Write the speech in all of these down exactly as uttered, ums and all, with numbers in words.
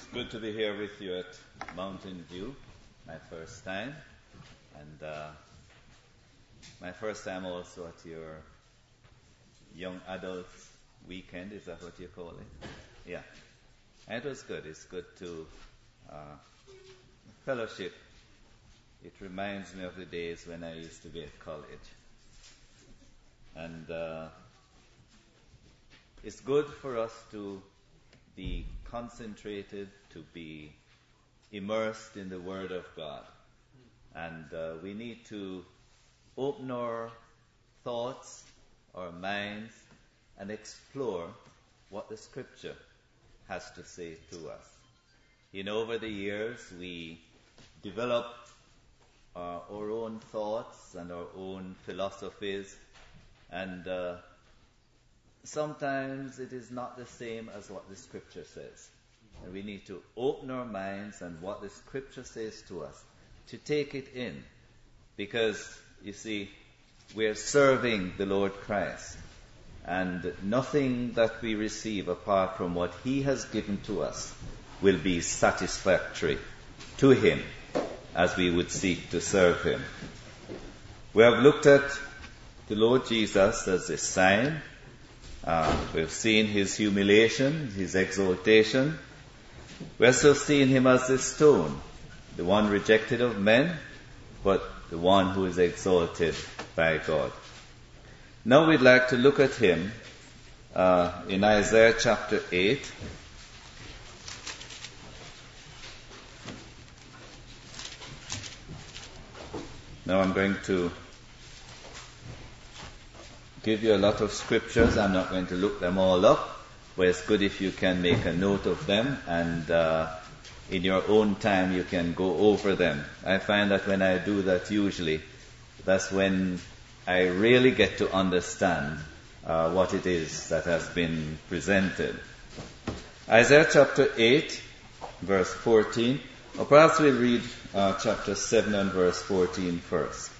Good to be here with you at Mountain View, my first time, and uh, my first time also at your young adults weekend. Is that what you call it? Yeah, and it was good. It's good to uh, fellowship. It reminds me of the days when I used to be at college, and uh, it's good for us to be concentrated, to be immersed in the Word of God. And uh, we need to open our thoughts, our minds, and explore what the Scripture has to say to us. You know, over the years, we developed uh, our own thoughts and our own philosophies, and uh, sometimes it is not the same as what the Scripture says. And we need to open our minds and what the Scripture says to us, to take it in. Because, you see, we're serving the Lord Christ. And nothing that we receive apart from what He has given to us will be satisfactory to Him as we would seek to serve Him. We have looked at the Lord Jesus as a sign. Uh, we've seen His humiliation, His exaltation. We've also seen Him as the stone, the one rejected of men, but the one who is exalted by God. Now we'd like to look at Him uh, in Isaiah chapter eight. Now I'm going to give you a lot of scriptures. I'm not going to look them all up, but it's good if you can make a note of them, and uh, in your own time you can go over them. I find that when I do that, usually that's when I really get to understand uh, what it is that has been presented. Isaiah chapter eight, verse fourteen, or perhaps we'll read uh, chapter seven and verse fourteen first.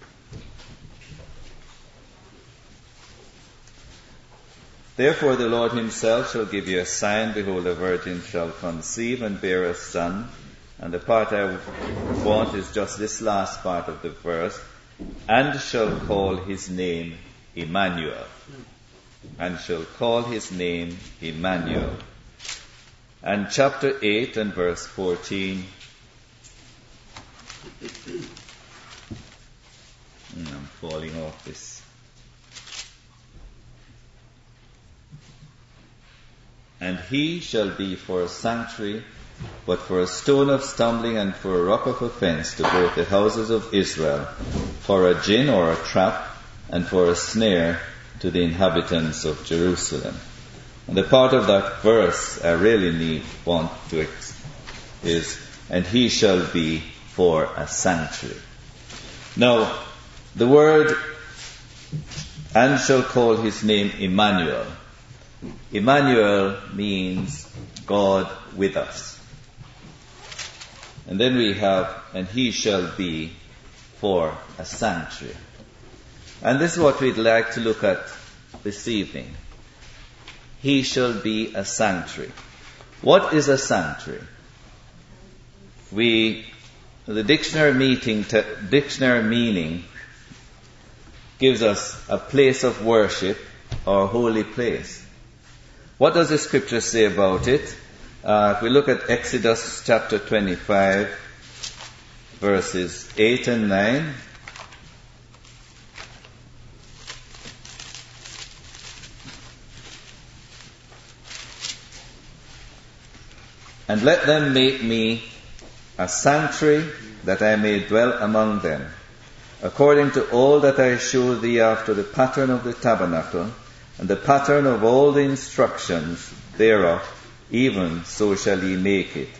Therefore the Lord Himself shall give you a sign. Behold, a virgin shall conceive and bear a son. And the part I want is just this last part of the verse. And shall call his name Emmanuel. And shall call his name Emmanuel. And chapter eight and verse fourteen. I'm falling off this. And he shall be for a sanctuary, but for a stone of stumbling and for a rock of offense to both the houses of Israel, for a gin or a trap, and for a snare to the inhabitants of Jerusalem. And the part of that verse I really need want to ex- is, and he shall be for a sanctuary. Now, the word, and shall call his name Emmanuel. Emmanuel means God with us. And then we have, and he shall be for a sanctuary. And this is what we'd like to look at this evening. He shall be a sanctuary. What is a sanctuary? We, the dictionary meeting, te, dictionary meaning gives us a place of worship or holy place. What does the Scripture say about it? Uh, if we look at Exodus chapter twenty-five, verses eight and nine. And let them make me a sanctuary, that I may dwell among them, according to all that I show thee after the pattern of the tabernacle, and the pattern of all the instructions thereof, even so shall ye make it.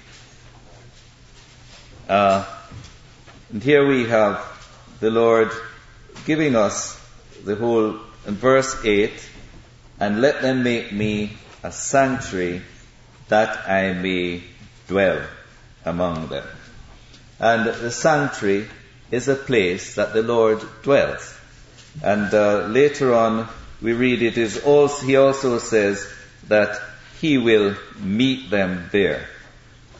Uh, and here we have the Lord giving us the whole, in verse eight, and let them make me a sanctuary, that I may dwell among them. And the sanctuary is a place that the Lord dwells. And uh, later on, we read it is also, he also says that he will meet them there.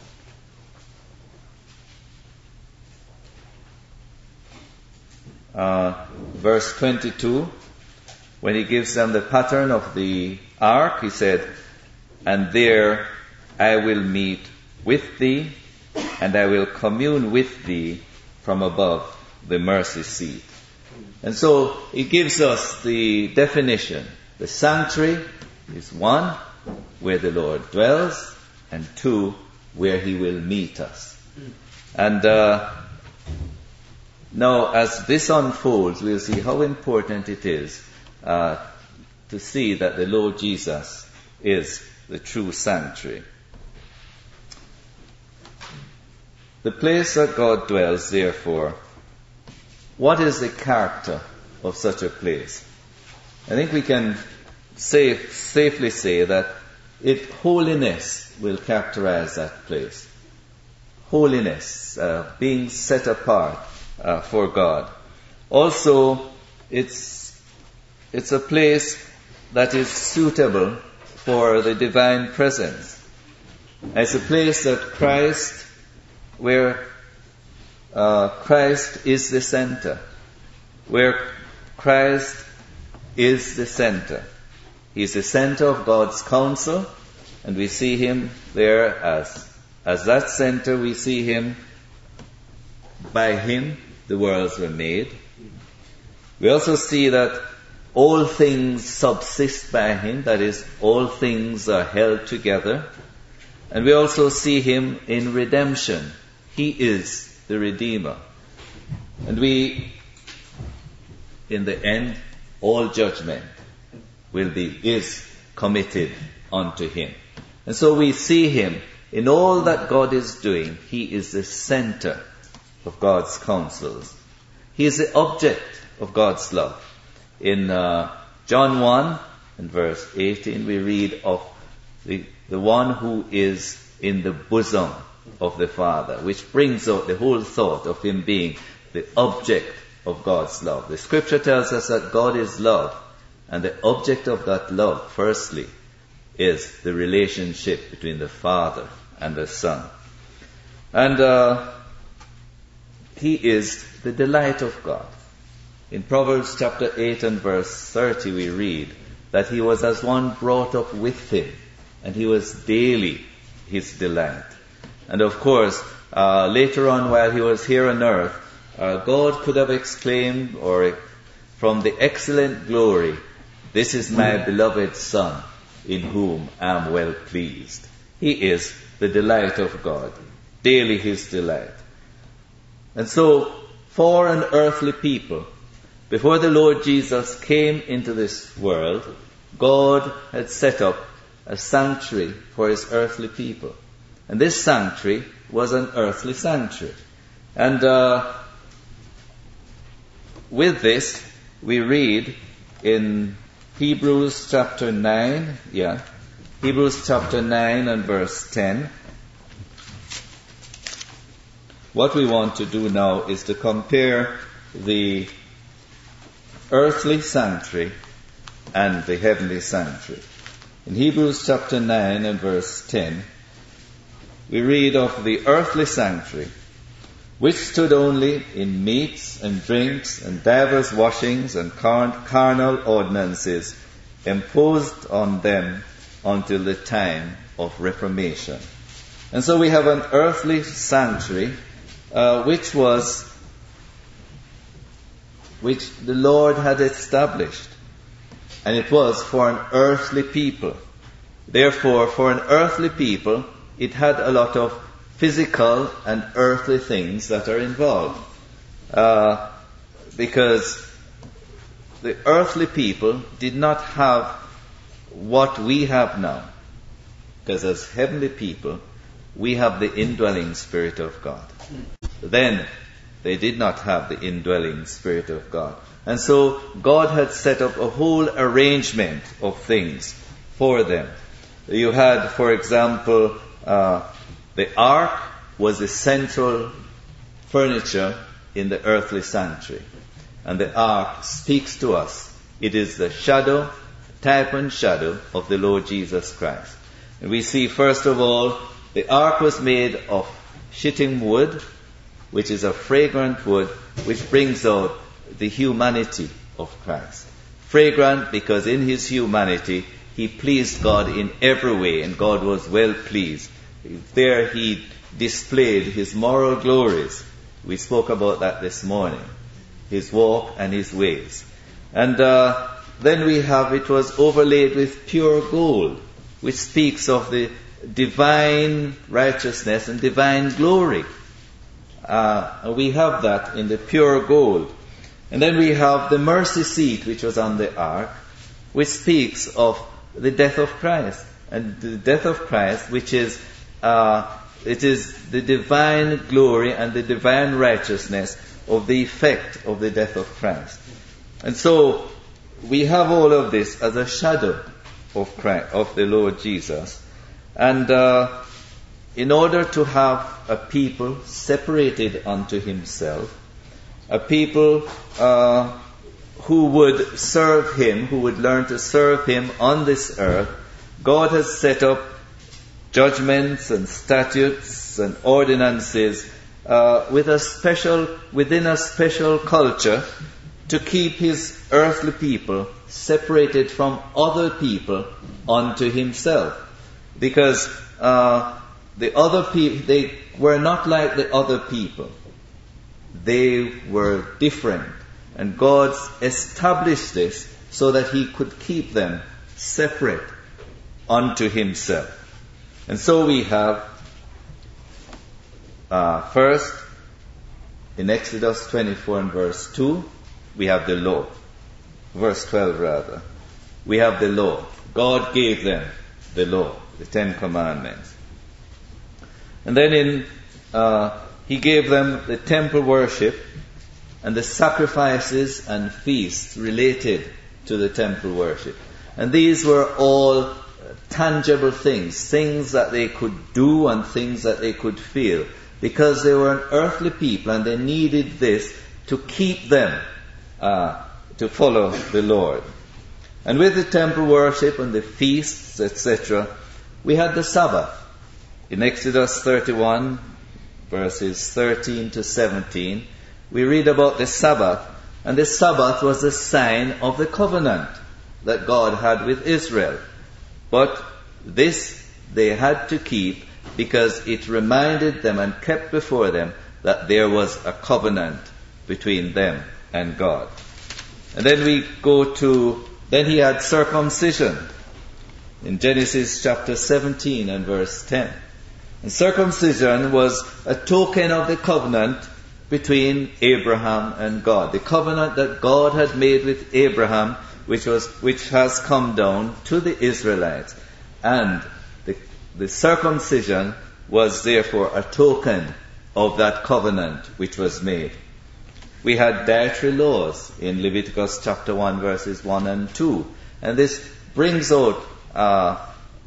uh, verse twenty-two, when he gives them the pattern of the ark, he said, "And there I will meet with thee, and I will commune with thee from above the mercy seat." And so he gives us the definition. The sanctuary is one, where the Lord dwells, and two, where he will meet us. And uh, now as this unfolds, we'll see how important it is uh, to see that the Lord Jesus is the true sanctuary. The place that God dwells, therefore, what is the character of such a place? I think we can safe, safely say that it, holiness will characterize that place. Holiness, uh, being set apart uh, for God. Also, it's it's a place that is suitable for the divine presence. It's a place that Christ, where uh, Christ is the center, where Christ is the center. He's the center of God's counsel, and we see him there as as that center. We see him, by him the worlds were made. We also see that all things subsist by him, that is, all things are held together. And we also see him in redemption. He is the Redeemer. And we, in the end, all judgment will be, is committed unto him. And so we see him in all that God is doing. He is the center of God's counsels. He is the object of God's love. In uh, John one and verse eighteen, we read of the, the one who is in the bosom of the Father, which brings out the whole thought of him being the object of God's love. The scripture tells us that God is love, and the object of that love, firstly, is the relationship between the Father and the Son. And uh, he is the delight of God. In Proverbs chapter eight and verse thirty, we read that he was as one brought up with him, and he was daily his delight. And of course, uh, later on while he was here on earth, uh, God could have exclaimed, or from the excellent glory, "This is my beloved Son, in whom I am well pleased." He is the delight of God, daily his delight. And so, for an earthly people, before the Lord Jesus came into this world, God had set up a sanctuary for his earthly people. And this sanctuary was an earthly sanctuary. And uh, with this, we read in Hebrews chapter nine, yeah, Hebrews chapter nine and verse ten. What we want to do now is to compare the earthly sanctuary and the heavenly sanctuary. In Hebrews chapter nine and verse ten, we read of the earthly sanctuary, which stood only in meats and drinks and divers washings and carnal ordinances imposed on them until the time of Reformation. And so we have an earthly sanctuary uh, which was which the Lord had established, and it was for an earthly people. Therefore, for an earthly people, it had a lot of physical and earthly things that are involved. Uh, because the earthly people did not have what we have now. Because as heavenly people, we have the indwelling Spirit of God. Then, they did not have the indwelling Spirit of God. And so, God had set up a whole arrangement of things for them. You had, for example, uh, the ark was the central furniture in the earthly sanctuary. And the ark speaks to us. It is the shadow, type and shadow of the Lord Jesus Christ. And we see, first of all, the ark was made of shittim wood, which is a fragrant wood, which brings out the humanity of Christ. Fragrant because in his humanity he pleased God in every way, and God was well pleased. There he displayed his moral glories. We spoke about that this morning. His walk and his ways. And uh, then we have, it was overlaid with pure gold, which speaks of the divine righteousness and divine glory. Uh, we have that in the pure gold. And then we have the mercy seat, which was on the ark, which speaks of the death of Christ. And the death of Christ, which is, uh, it is the divine glory and the divine righteousness of the effect of the death of Christ. And so, we have all of this as a shadow of Christ, of the Lord Jesus. And uh, in order to have a people separated unto himself, a people uh, who would serve him, who would learn to serve him on this earth, God has set up judgments and statutes and ordinances uh, with a special, within a special culture to keep his earthly people separated from other people unto himself. Because uh, the other people, they were not like the other people. They were different. And God established this so that he could keep them separate unto himself. And so we have, uh, first, in Exodus twenty-four and verse two, we have the law. Verse twelve rather. We have the law. God gave them the law, the Ten Commandments. And then in, uh, he gave them the temple worship and the sacrifices and feasts related to the temple worship. And these were all tangible things, things that they could do and things that they could feel, because they were an earthly people and they needed this to keep them uh, to follow the Lord. And with the temple worship and the feasts, et cetera, we had the Sabbath. In Exodus thirty-one, verses thirteen to seventeen, we read about the Sabbath, and the Sabbath was a sign of the covenant that God had with Israel. But this they had to keep because it reminded them and kept before them that there was a covenant between them and God. And then we go to, then he had circumcision in Genesis chapter seventeen and verse ten. And circumcision was a token of the covenant between Abraham and God. The covenant that God had made with Abraham, which was, which has come down to the Israelites. And the, the circumcision was therefore a token of that covenant which was made. We had dietary laws in Leviticus chapter one, verses one and two. And this brings out, uh,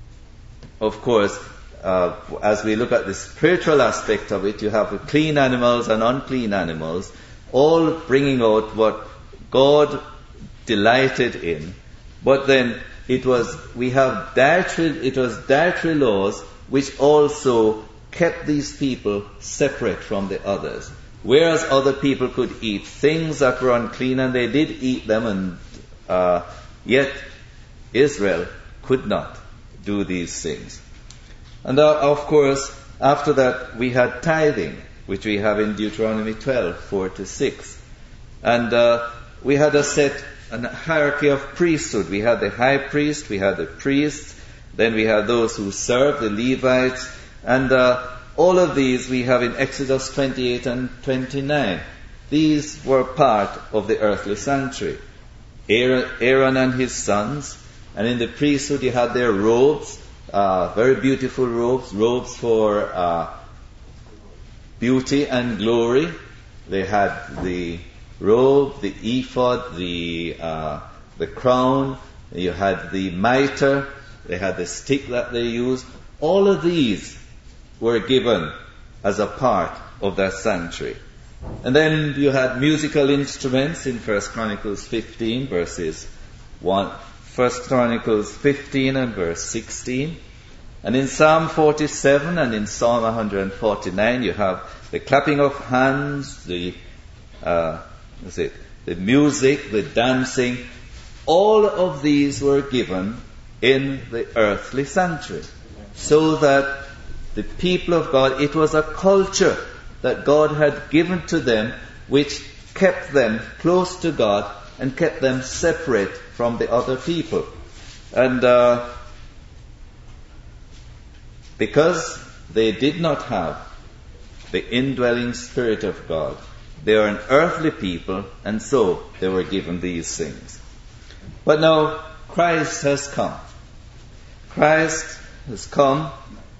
of course, uh, as we look at the spiritual aspect of it, you have clean animals and unclean animals, all bringing out what God delighted in. But then it was, we have dietary, it was dietary laws which also kept these people separate from the others. Whereas other people could eat things that were unclean, and they did eat them, and uh, yet Israel could not do these things. And uh, of course, after that we had tithing, which we have in Deuteronomy twelve, four to six. And uh, we had a set, a hierarchy of priesthood. We had the high priest, we had the priests, then we had those who served, the Levites, and uh, all of these we have in Exodus twenty-eight and twenty-nine. These were part of the earthly sanctuary. Aaron, Aaron and his sons, and in the priesthood you had their robes, uh, very beautiful robes, robes for uh, beauty and glory. They had the robe, the ephod, the uh, the crown. You had the mitre. They had the stick that they used. All of these were given as a part of that sanctuary. And then you had musical instruments in First Chronicles fifteen, verses one. First Chronicles fifteen and verse sixteen. And in Psalm forty-seven and in Psalm one forty-nine, you have the clapping of hands, the uh, is it the music, the dancing, all of these were given in the earthly sanctuary. So that the people of God, it was a culture that God had given to them which kept them close to God and kept them separate from the other people. And uh, because they did not have the indwelling Spirit of God, they are an earthly people, and so they were given these things. But now Christ has come. Christ has come.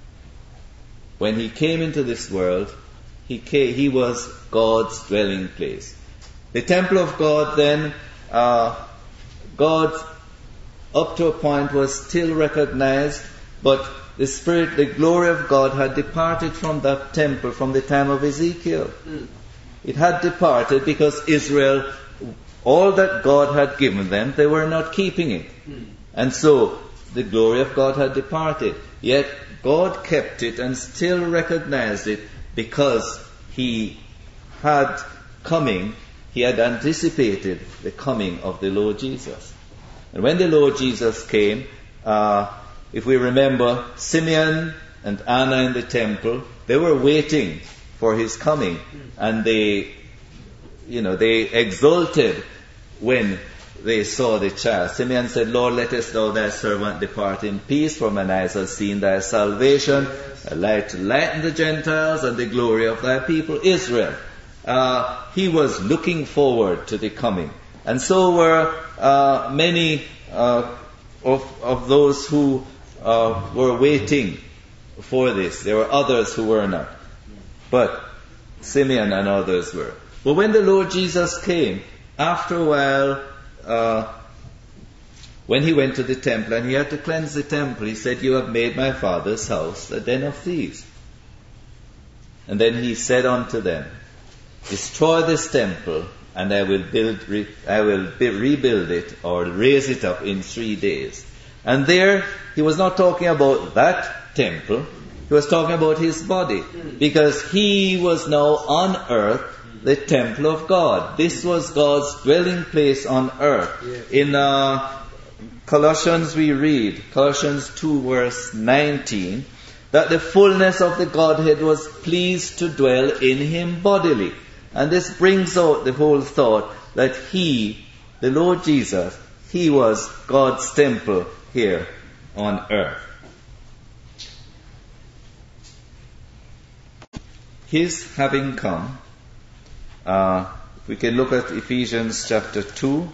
When he came into this world, he came, he was God's dwelling place. The temple of God then, uh, God up to a point was still recognized, but the Spirit, the glory of God had departed from that temple from the time of Ezekiel. Mm. It had departed because Israel, all that God had given them, they were not keeping it. Mm. And so the glory of God had departed. Yet God kept it and still recognized it because he had coming, he had anticipated the coming of the Lord Jesus. And when the Lord Jesus came, uh, if we remember, Simeon and Anna in the temple, they were waiting for his coming, and they, you know, they exulted when they saw the child. Simeon said, Lord, lettest thou thy servant depart in peace, for mine eyes have seen thy salvation, a light to lighten the Gentiles, and the glory of thy people Israel. Uh, he was looking forward to the coming. And so were uh, many uh, of, of those who uh, were waiting for this. There were others who were not. But Simeon and others were. But when the Lord Jesus came, after a while, uh, when he went to the temple and he had to cleanse the temple, he said, you have made my father's house a den of thieves. And then he said unto them, destroy this temple, and I will build, re- I will be, rebuild it or raise it up in three days. And there, he was not talking about that temple. He was talking about his body, because he was now on earth, the temple of God. This was God's dwelling place on earth. In uh, Colossians we read, Colossians two verse nineteen, that the fullness of the Godhead was pleased to dwell in him bodily. And this brings out the whole thought that he, the Lord Jesus, he was God's temple here on earth. His having come, uh, we can look at Ephesians chapter two.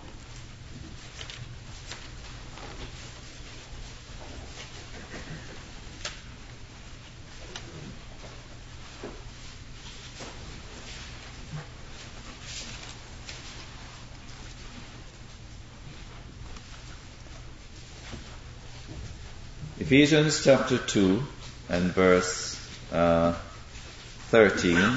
Ephesians chapter two and verse uh, thirteen.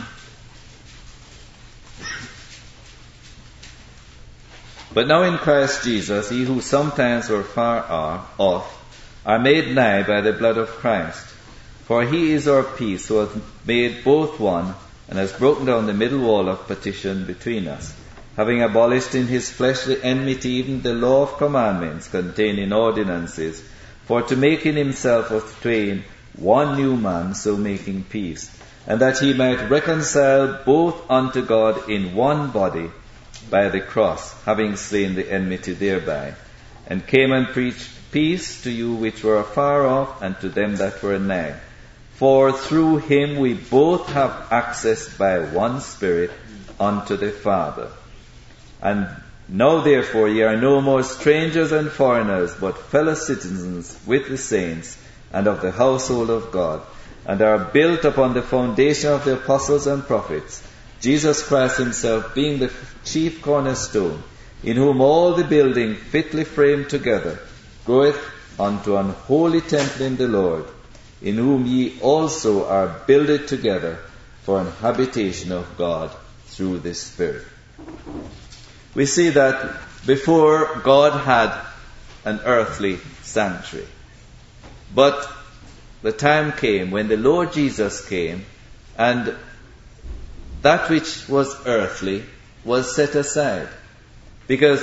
But now in Christ Jesus, ye who sometimes were far off, are made nigh by the blood of Christ. For he is our peace, who hath made both one, and has broken down the middle wall of partition between us, having abolished in his flesh the enmity, even the law of commandments contained in ordinances, for to make in himself of twain one new man, so making peace, and that he might reconcile both unto God in one body by the cross, having slain the enmity thereby, and came and preached peace to you which were afar off, and to them that were nigh. For through him we both have access by one Spirit unto the Father. And now therefore ye are no more strangers and foreigners, but fellow citizens with the saints, and of the household of God, and are built upon the foundation of the apostles and prophets, Jesus Christ himself being the chief cornerstone, in whom all the building fitly framed together groweth unto an holy temple in the Lord, in whom ye also are builded together for an habitation of God through the Spirit. We see that before God had an earthly sanctuary. But the time came when the Lord Jesus came, and that which was earthly was set aside. Because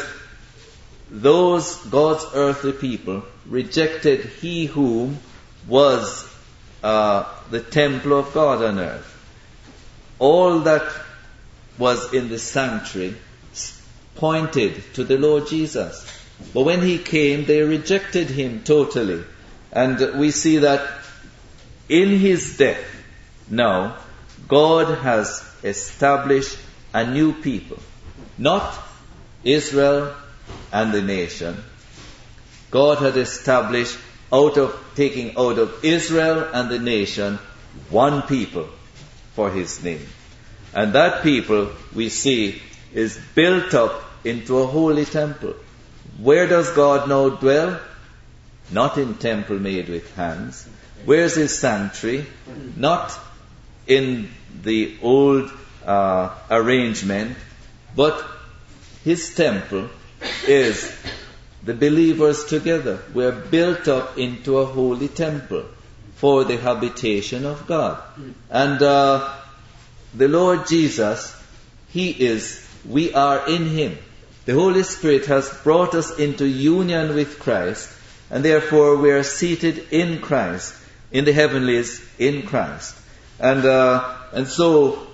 those God's earthly people rejected He whom was uh, the temple of God on earth. All that was in the sanctuary pointed to the Lord Jesus. But when He came, they rejected Him totally. And we see that in His death, now, God has established a new people. Not Israel and the nation. God had established, out of taking out of Israel and the nation, one people for His name. And that people, we see, is built up into a holy temple. Where does God now dwell? Not in temple made with hands. Where's His sanctuary? Not in the old uh, arrangement, but His temple is the believers together. We are built up into a holy temple for the habitation of God. And uh, the Lord Jesus, He is, we are in Him. The Holy Spirit has brought us into union with Christ, and therefore we are seated in Christ, in the heavenlies, in Christ. And uh, and so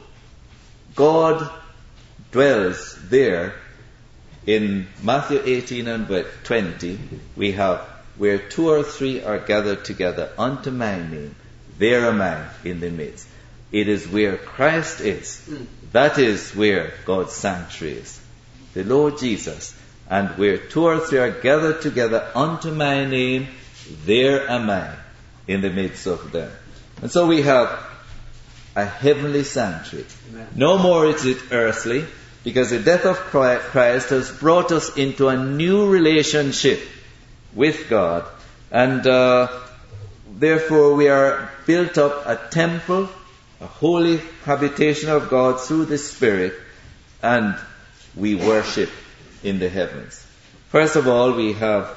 God dwells there. In Matthew eighteen and twenty, we have, where two or three are gathered together unto my name, there am I in the midst. It is where Christ is. That is where God's sanctuary is. The Lord Jesus. And where two or three are gathered together unto my name, there am I in the midst of them. And so we have a heavenly sanctuary. Amen. No more is it earthly, because the death of Christ has brought us into a new relationship with God. And uh, therefore we are built up a temple, a holy habitation of God through the Spirit, and we worship in the heavens. First of all, we have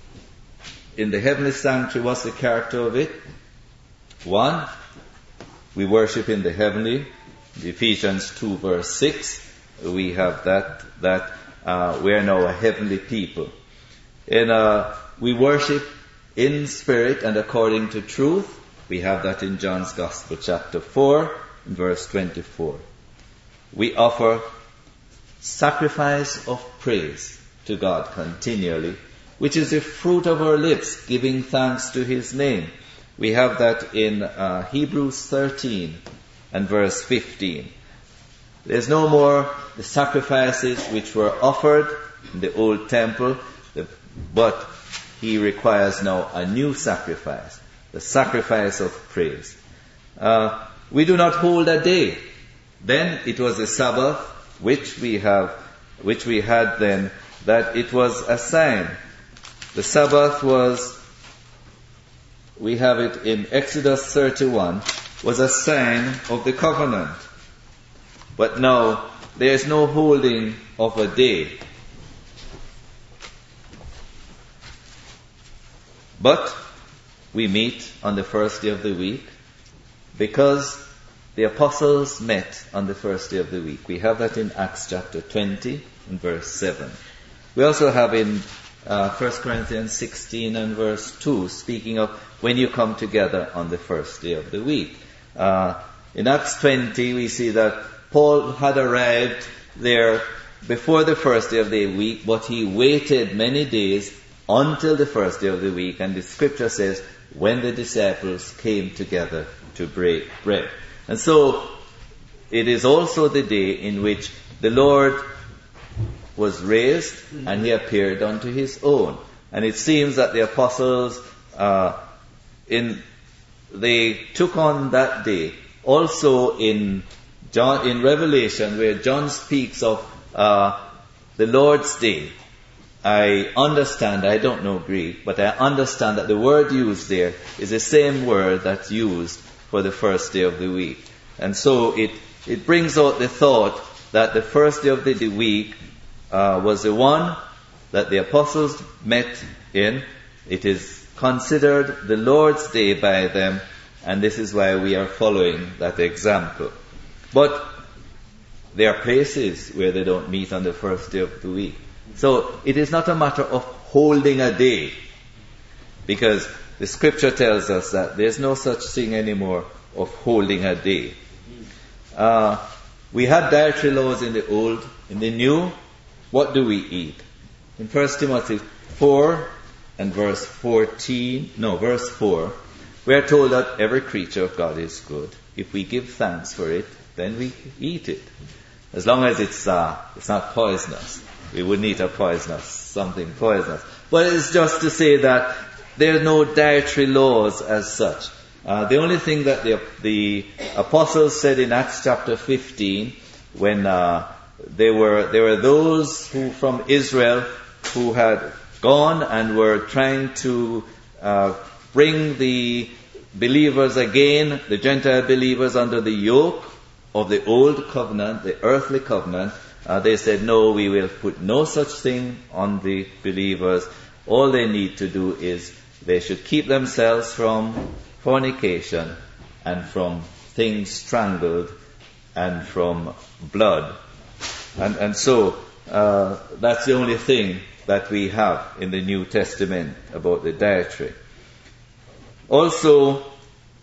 in the heavenly sanctuary, what's the character of it? One, we worship in the heavenly. Ephesians two verse six, we have that, that uh, we are now a heavenly people. And uh, we worship in spirit and according to truth. We have that in John's Gospel, chapter four, verse twenty-four. We offer sacrifice of praise to God continually, which is the fruit of our lips, giving thanks to His name. We have that in uh, Hebrews thirteen and verse fifteen. There's no more the sacrifices which were offered in the old temple, but He requires now a new sacrifice, the sacrifice of praise. Uh, we do not hold a day. Then it was the Sabbath, which we have, which we had then, that it was a sign. The Sabbath was, we have it in Exodus thirty-one, was a sign of the covenant. But now there is no holding of a day. But we meet on the first day of the week because the apostles met on the first day of the week. We have that in Acts chapter twenty and verse seven. We also have in uh, First Corinthians sixteen and verse two, speaking of when you come together on the first day of the week. Uh, in Acts twenty, we see that Paul had arrived there before the first day of the week, but he waited many days until the first day of the week. And the scripture says, when the disciples came together to break bread. And so, it is also the day in which the Lord was raised and He appeared unto His own. And it seems that the apostles, uh, in they took on that day. Also in John, in Revelation, where John speaks of uh, the Lord's Day, I understand, I don't know Greek, but I understand that the word used there is the same word that's used for the first day of the week. And so it, it brings out the thought that the first day of the, the week uh, was the one that the apostles met in. It is considered the Lord's Day by them, and this is why we are following that example. But there are places where they don't meet on the first day of the week. So it is not a matter of holding a day, because the scripture tells us that there's no such thing anymore of holding a day. Uh, we had dietary laws in the old. In the new, what do we eat? In First Timothy four and verse fourteen, no, verse four, we are told that every creature of God is good. If we give thanks for it, then we eat it. As long as it's uh, it's not poisonous. We wouldn't eat a poisonous, something poisonous. But it's just to say that there are no dietary laws as such. Uh, the only thing that the, the apostles said in Acts chapter fifteen, when uh, there were there were those who from Israel who had gone and were trying to uh, bring the believers again, the Gentile believers, under the yoke of the old covenant, the earthly covenant. Uh, they said, no, we will put no such thing on the believers. All they need to do is they should keep themselves from fornication and from things strangled and from blood. And, and so uh, that's the only thing that we have in the New Testament about the dietary. Also,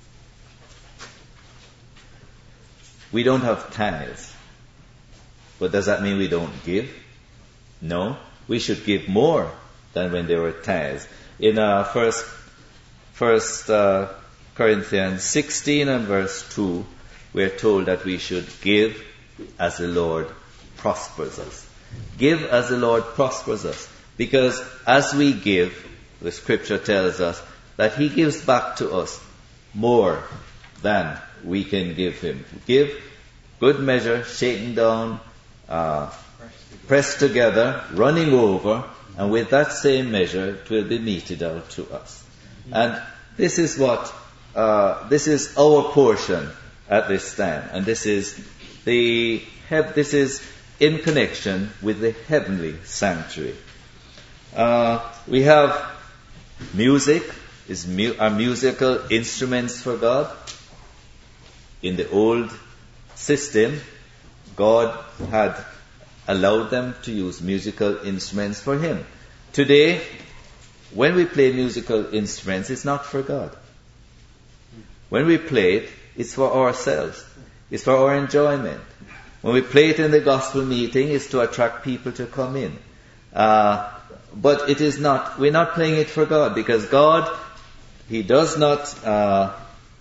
we don't have tithes. But does that mean we don't give? No. We should give more than when there were tithes. In uh, first, first uh, Corinthians sixteen and verse two, we are told that we should give as the Lord prospers us. Give as the Lord prospers us. Because as we give, the scripture tells us that He gives back to us more than we can give Him. Give, good measure, shaken down, uh, pressed together, running over, and with that same measure it will be meted out to us. And this is what, uh, this is our portion at this time. And this is the, this is in connection with the heavenly sanctuary. Uh, we have music, is mu- are musical instruments for God. In the old system, God had allowed them to use musical instruments for Him. Today, when we play musical instruments, it's not for God. When we play it, it's for ourselves. It's for our enjoyment. When we play it in the gospel meeting, it's to attract people to come in. Uh, but it is not, we're not playing it for God, because God, He does not, uh,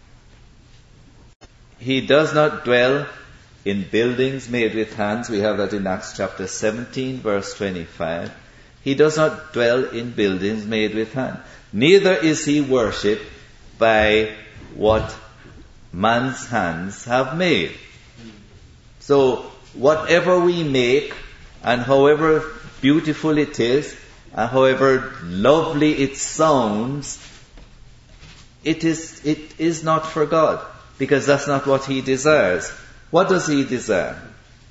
He does not dwell in buildings made with hands. We have that in Acts chapter seventeen, verse twenty-five. He does not dwell in buildings made with hands. Neither is He worshipped by what man's hands have made. So, whatever we make, and however beautiful it is, and however lovely it sounds, it is, it is not for God, because that's not what He desires. What does He desire?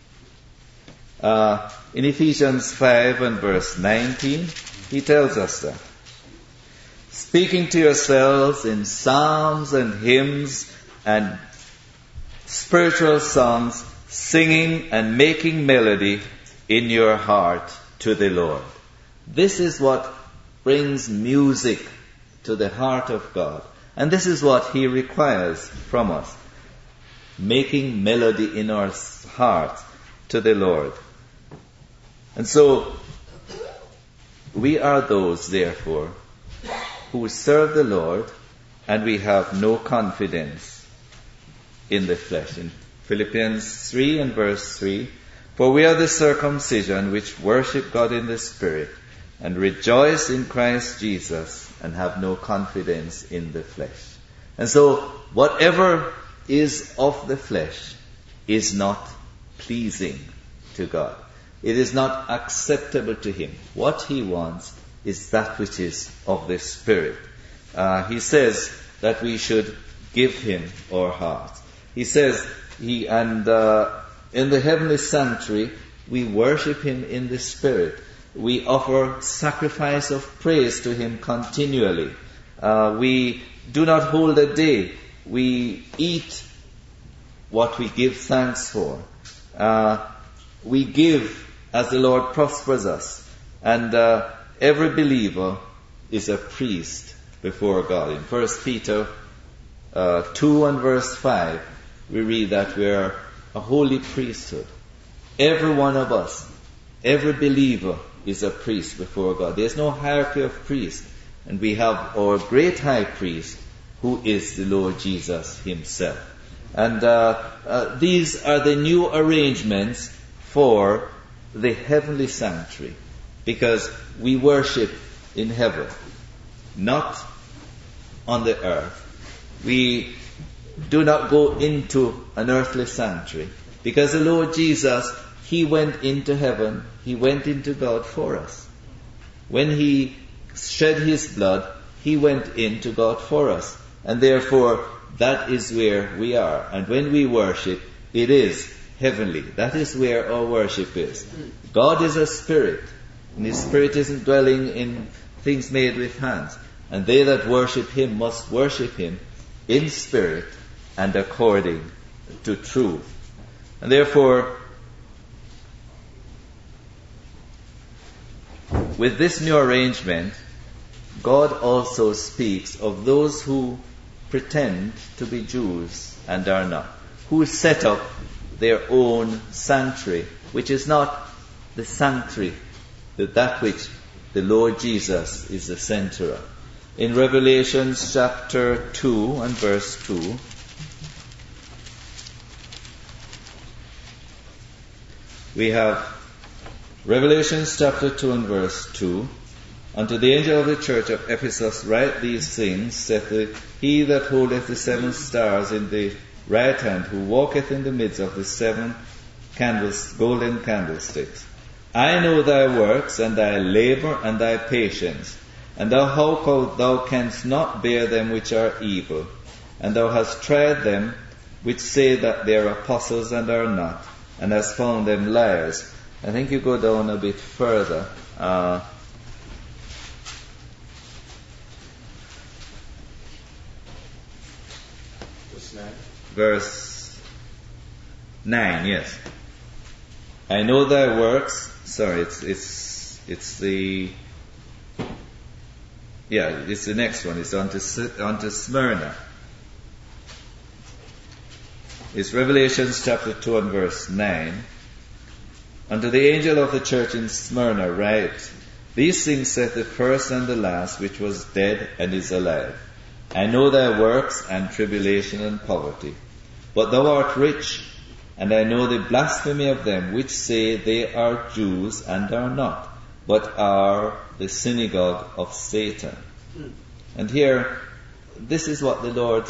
Uh, in Ephesians five and verse nineteen, He tells us that. Speaking to yourselves in psalms and hymns and spiritual songs, singing and making melody in your heart to the Lord. This is what brings music to the heart of God. And this is what He requires from us. Making melody in our hearts to the Lord. And so, we are those, therefore, who serve the Lord, and we have no confidence in the flesh. In Philippians three and verse three, for we are the circumcision which worship God in the Spirit, and rejoice in Christ Jesus, and have no confidence in the flesh. And so, whatever is of the flesh is not pleasing to God. It is not acceptable to Him. What He wants is that which is of the Spirit. Uh, he says that we should give Him our hearts. He says, He and uh, in the heavenly sanctuary, we worship Him in the Spirit. We offer sacrifice of praise to Him continually. Uh, we do not hold a day. We eat what we give thanks for. Uh, we give as the Lord prospers us. And uh, every believer is a priest before God. In First Peter uh, two and verse five, we read that we are a holy priesthood. Every one of us, every believer is a priest before God. There's no hierarchy of priests. And we have our great high priest, who is the Lord Jesus himself. And uh, uh, these are the new arrangements for the heavenly sanctuary, because we worship in heaven, not on the earth. We do not go into an earthly sanctuary, because the Lord Jesus, he went into heaven, he went into God for us. When he shed his blood, he went into God for us. And therefore, that is where we are. And when we worship, it is heavenly. That is where our worship is. God is a spirit, and his spirit isn't dwelling in things made with hands. And they that worship him must worship him in spirit and according to truth. And therefore, with this new arrangement, God also speaks of those who pretend to be Jews and are not, who set up their own sanctuary, which is not the sanctuary, that, that which the Lord Jesus is the center of. In Revelation chapter two and verse two, we have Revelation chapter two and verse two. Unto the angel of the church of Ephesus write these things, saith the, he that holdeth the seven stars in the right hand, who walketh in the midst of the seven candles, golden candlesticks. I know thy works, and thy labour, and thy patience, and thou how thou canst not bear them which are evil, and thou hast tried them which say that they are apostles and are not, and hast found them liars. I think you go down a bit further. Uh, Verse nine, yes. I know thy works. Sorry, it's it's it's the yeah, it's the next one. It's unto unto Smyrna. It's Revelation chapter two and verse nine. Unto the angel of the church in Smyrna write, these things saith the first and the last, which was dead and is alive. I know thy works and tribulation and poverty, but thou art rich, and I know the blasphemy of them which say they are Jews and are not, but are the synagogue of Satan. Mm. And here, this is what the Lord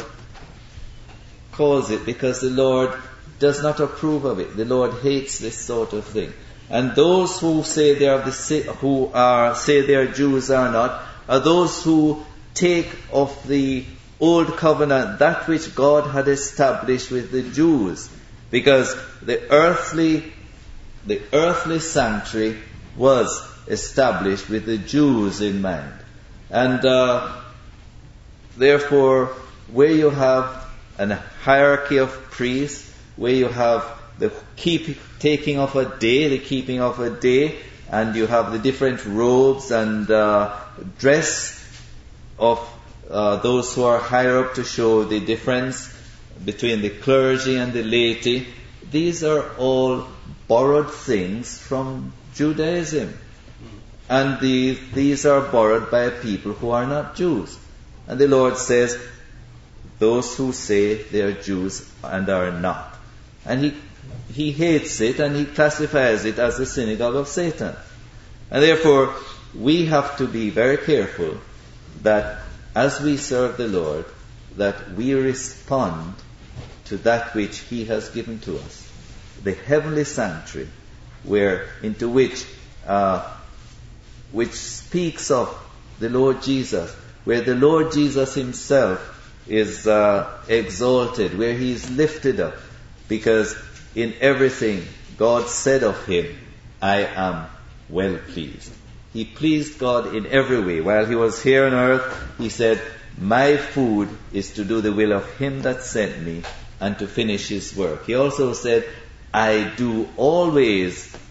calls it, because the Lord does not approve of it. The Lord hates this sort of thing. And those who say they are the who are say they are Jews are not, are those who take of the old covenant that which God had established with the Jews, because the earthly the earthly sanctuary was established with the Jews in mind. And uh, therefore, where you have a hierarchy of priests, where you have the keep, taking of a day, the keeping of a day, and you have the different robes and uh, dress of uh, those who are higher up to show the difference between the clergy and the laity, these are all borrowed things from Judaism. And the, these are borrowed by people who are not Jews. And the Lord says, those who say they are Jews and are not. And he, he hates it, and he classifies it as the synagogue of Satan. And therefore, we have to be very careful that as we serve the Lord, that we respond to that which he has given to us. The heavenly sanctuary, where into which uh, which speaks of the Lord Jesus, where the Lord Jesus himself is uh, exalted, where he is lifted up, because in everything God said of him, I am well pleased. He pleased God in every way. While he was here on earth, he said, my food is to do the will of him that sent me and to finish his work. He also said, I do always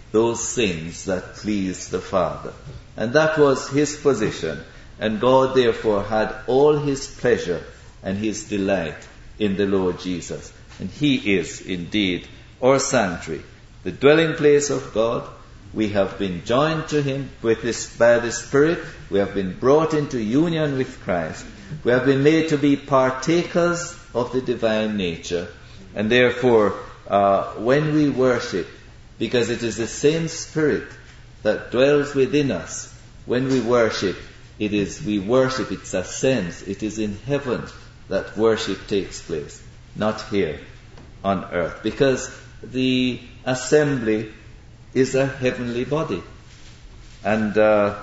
those things that pleased the Father. And that was his position. And God therefore had all his pleasure and his delight in the Lord Jesus. And he is indeed our sanctuary, the dwelling place of God. We have been joined to him with this, by the Spirit. We have been brought into union with Christ. We have been made to be partakers of the divine nature. And therefore, uh, when we worship, because it is the same Spirit that dwells within us, when we worship, it is, we worship, it's a sense, it is in heaven that worship takes place, not here on earth. Because the assembly is a heavenly body. And uh,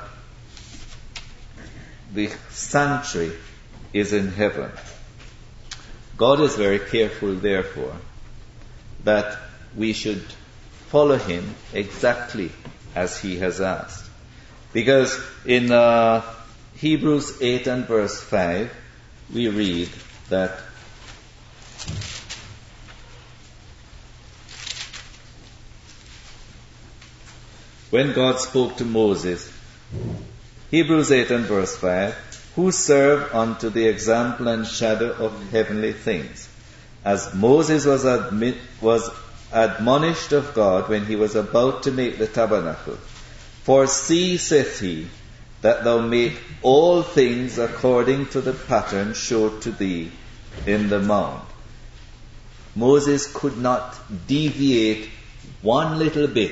the sanctuary is in heaven. God is very careful, therefore, that we should follow him exactly as he has asked. Because in uh, Hebrews eight and verse five, we read that when God spoke to Moses, Hebrews eight and verse five, who serve unto the example and shadow of heavenly things, as Moses was, admit, was admonished of God when he was about to make the tabernacle. For see, saith he, that thou make all things according to the pattern showed to thee in the mount. Moses could not deviate one little bit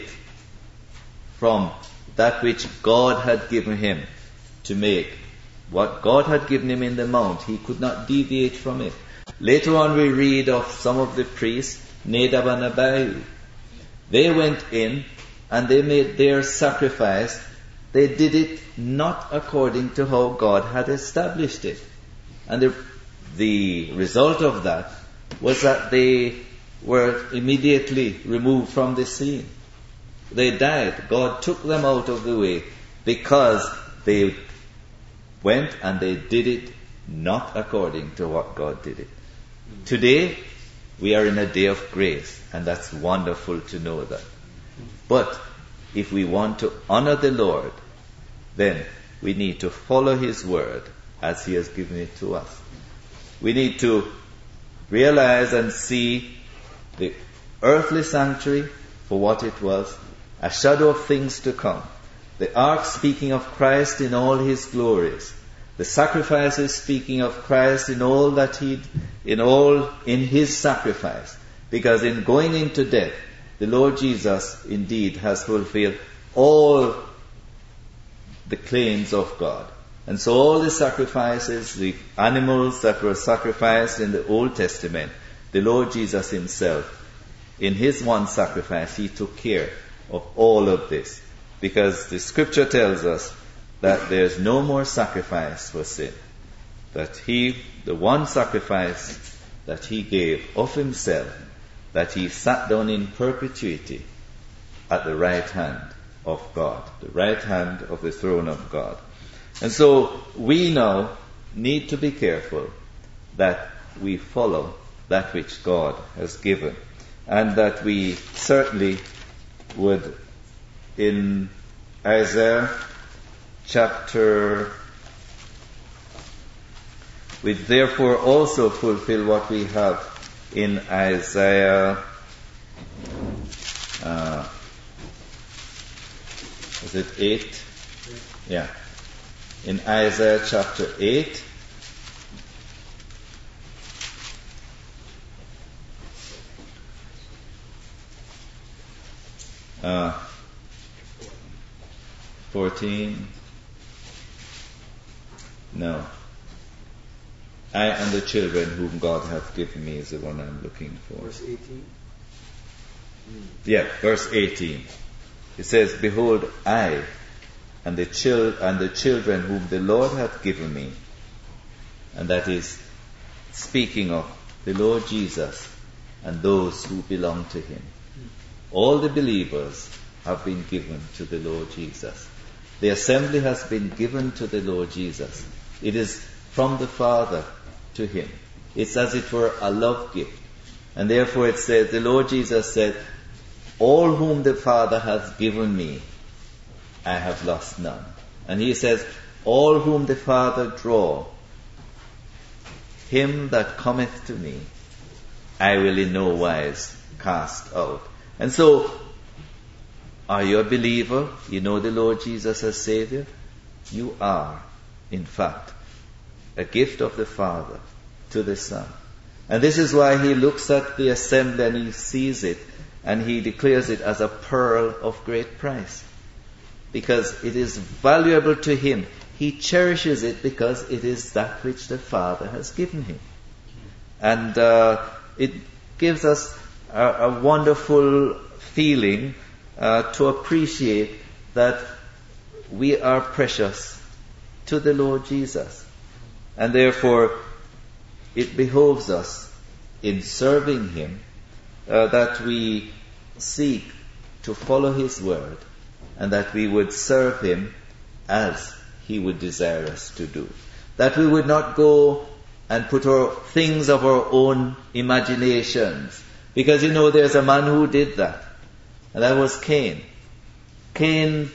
from that which God had given him to make. What God had given him in the mount, he could not deviate from it. Later on we read of some of the priests, Nadab and Abihu. They went in and they made their sacrifice. They did it not according to how God had established it. And the, the result of that was that they were immediately removed from the scene. They died. God took them out of the way because they went and they did it not according to what God did it. Today, we are in a day of grace, and that's wonderful to know that. But if we want to honor the Lord, then we need to follow his word as he has given it to us. We need to realize and see the earthly sanctuary for what it was, a shadow of things to come. The ark speaking of Christ in all his glories. The sacrifices speaking of Christ in all that he, in all, in his sacrifice. Because in going into death, the Lord Jesus indeed has fulfilled all the claims of God. And so all the sacrifices, the animals that were sacrificed in the Old Testament, the Lord Jesus himself, in his one sacrifice, he took care of all of this. Because the scripture tells us that there's no more sacrifice for sin. That he, the one sacrifice that he gave of himself, that he sat down in perpetuity at the right hand of God, the right hand of the throne of God. And so we now need to be careful that we follow that which God has given, and that we certainly would, in Isaiah chapter, we therefore also fulfill what we have in Isaiah, uh, is it eight? Yeah. In Isaiah chapter eight, uh, fourteen, no. I and the children whom God hath given me is the one I'm looking for. Verse eighteen? Yeah, verse eighteen. It says, behold, I and the, chil- and the children whom the Lord hath given me. And that is speaking of the Lord Jesus and those who belong to him. All the believers have been given to the Lord Jesus. The assembly has been given to the Lord Jesus. It is from the Father to him. It's as it were a love gift. And therefore it says, the Lord Jesus said, all whom the Father hath given me, I have lost none. And he says, all whom the Father draw, him that cometh to me, I will in no wise cast out. And so, are you a believer? You know the Lord Jesus as Savior? You are, in fact, a gift of the Father to the Son. And this is why he looks at the assembly and he sees it and he declares it as a pearl of great price. Because it is valuable to him. He cherishes it because it is that which the Father has given him. And uh, it gives us a, a wonderful feeling uh, to appreciate that we are precious to the Lord Jesus. And therefore, it behoves us in serving him uh, that we seek to follow his word and that we would serve him as he would desire us to do. That we would not go and put our things of our own imaginations. Because you know there's a man who did that. And that was Cain. Cain,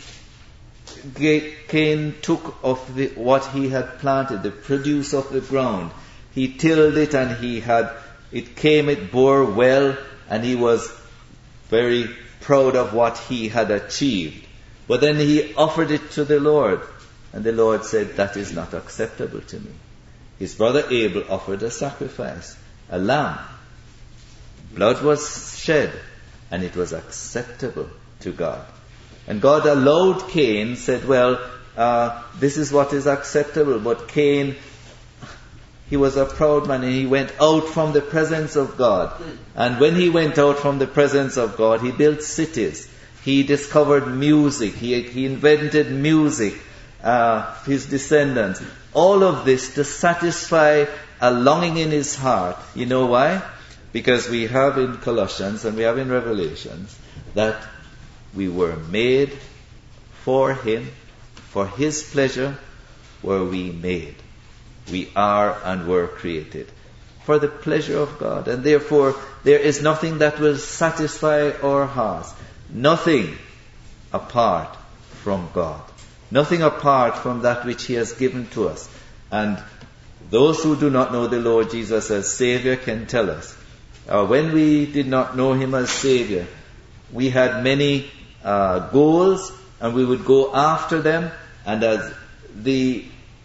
Cain took of the, what he had planted, the produce of the ground. He tilled it and he had, it came, it bore well, and he was very proud of what he had achieved. But then he offered it to the Lord. And the Lord said, that is not acceptable to me. His brother Abel offered a sacrifice, a lamb. Blood was shed, and it was acceptable to God. And God allowed Cain, said, well, uh, this is what is acceptable. But Cain, he was a proud man, and he went out from the presence of God. And when he went out from the presence of God, he built cities. He discovered music. He, he invented music. Uh, his descendants. All of this to satisfy a longing in his heart. You know why? Because we have in Colossians and we have in Revelations that we were made for him, for his pleasure were we made. We are and were created for the pleasure of God. And therefore there is nothing that will satisfy our hearts. Nothing apart from God. Nothing apart from that which he has given to us. And those who do not know the Lord Jesus as Savior can tell us. Uh, when we did not know him as Savior, we had many uh, goals and we would go after them. And as the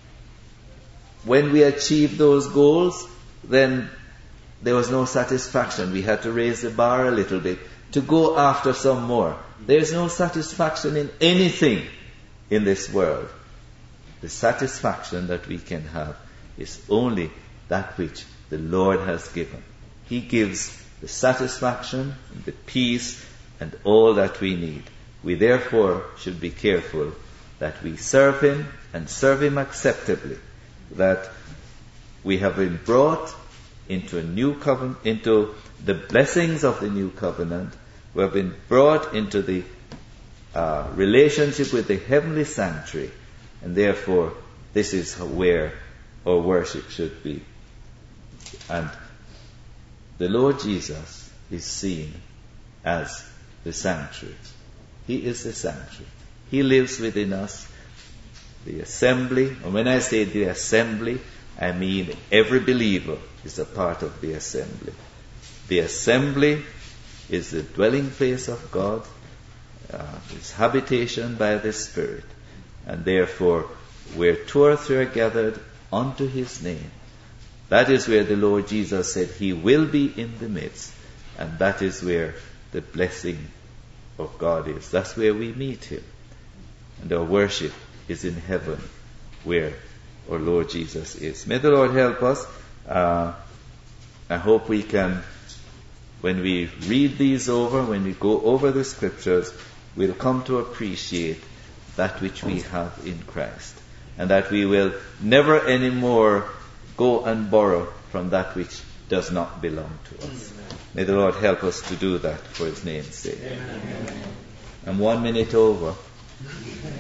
when we achieved those goals, then there was no satisfaction. We had to raise the bar a little bit to go after some more. There is no satisfaction in anything in this world. The satisfaction that we can have is only that which the Lord has given. He gives the satisfaction, and the peace, and all that we need. We therefore should be careful that we serve him and serve him acceptably. That we have been brought into a new covenant, into the blessings of the new covenant. We have been brought into the Uh, relationship with the heavenly sanctuary, and therefore this is where our worship should be. And the Lord Jesus is seen as the sanctuary. He is the sanctuary. He lives within us. The assembly, and when I say the assembly, I mean every believer is a part of the assembly. The assembly is the dwelling place of God. Uh, his habitation by the Spirit. And therefore, where two or three are gathered unto his name, that is where the Lord Jesus said he will be in the midst. And that is where the blessing of God is. That's where we meet him. And our worship is in heaven, where our Lord Jesus is. May the Lord help us. Uh, I hope we can, when we read these over, when we go over the scriptures, we'll come to appreciate that which we have in Christ. And that we will never anymore go and borrow from that which does not belong to us. Amen. May the Lord help us to do that for his name's sake. Amen. I'm one minute over.